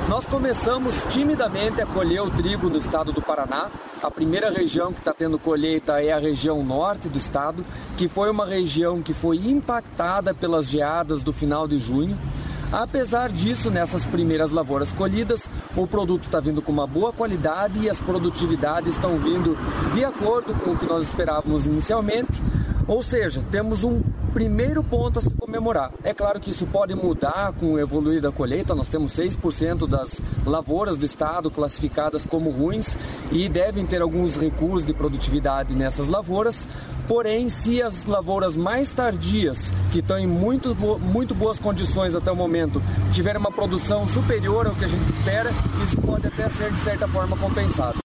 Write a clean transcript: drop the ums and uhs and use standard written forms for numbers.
Nós começamos timidamente a colher o trigo no estado do Paraná. A primeira região que está tendo colheita é a região norte do estado, que foi uma região que foi impactada pelas geadas do final de junho. Apesar disso, nessas primeiras lavouras colhidas, o produto está vindo com uma boa qualidade e as produtividades estão vindo de acordo com o que nós esperávamos inicialmente. Ou seja, temos um primeiro ponto a se comemorar. É claro que isso pode mudar com o evoluir da colheita. Nós temos 6% das lavouras do estado classificadas como ruins e devem ter alguns recuos de produtividade nessas lavouras. Porém, se as lavouras mais tardias, que estão em muito boas condições até o momento, tiverem uma produção superior ao que a gente espera, isso pode até ser de certa forma compensado.